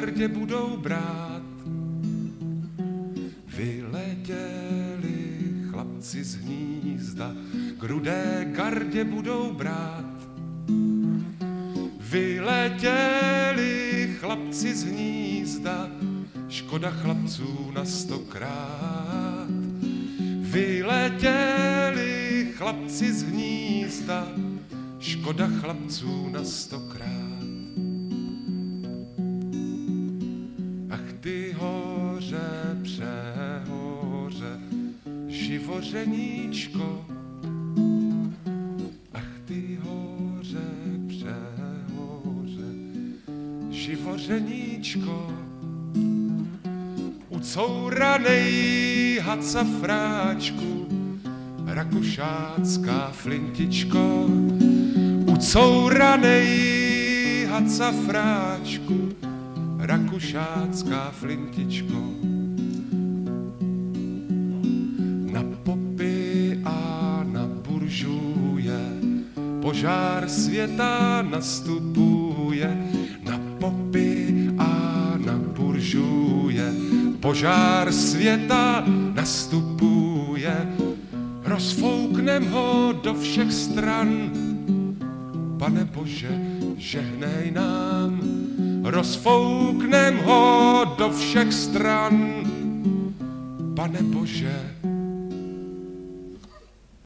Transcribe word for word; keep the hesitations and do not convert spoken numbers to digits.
gardě budou brát. Vyletěli chlapci z hnízda, k rudé gardě budou brát. Vyletěli chlapci z hnízda, škoda chlapců na stokrát. Vyletěli chlapci z hnízda, škoda chlapců na stokrát. Ach ty hoře, přehoře, živořeníčko. Ach ty hoře, přehoře, živořeníčko. Ucouranej had safráčku, rakušácká flintičko. Ucouranej had safráčku, rakušácká flintičko. Na popy a na buržuje požár světa nastupuje. Na popy a na buržuje požár světa nastupuje. Rozfouknem ho do všech stran, Pane Bože, žehnej nám. Rozfouknem ho do všech stran, Pane Bože,